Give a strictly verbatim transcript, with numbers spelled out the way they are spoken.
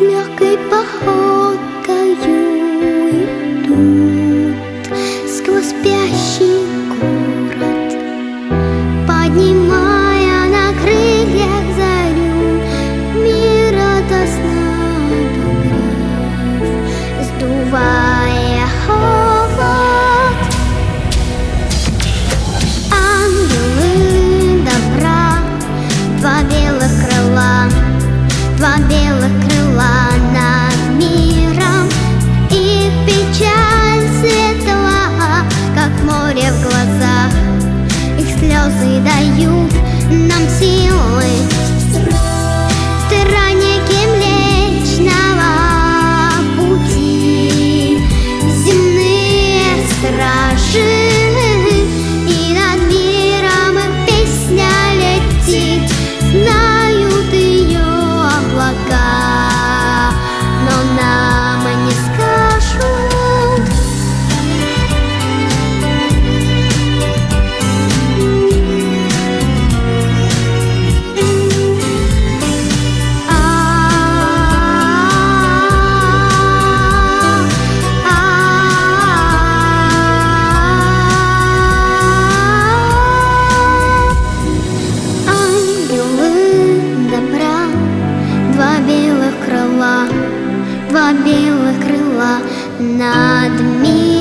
Мягкой походкою идут сквозь спящий город, поднимая на крыльях зарю мир ото сна погрев, сдувая холод. Ангелы добра, два белых крыла, два белых крыла над миром. Их печаль светла, как море в глазах, их слезы дают нам силы в страннике Млечного Пути. Земные стражи, и над миром их песня летит, знают ее облака, но нам не скажут. Два белых крыла, два белых крыла над миром.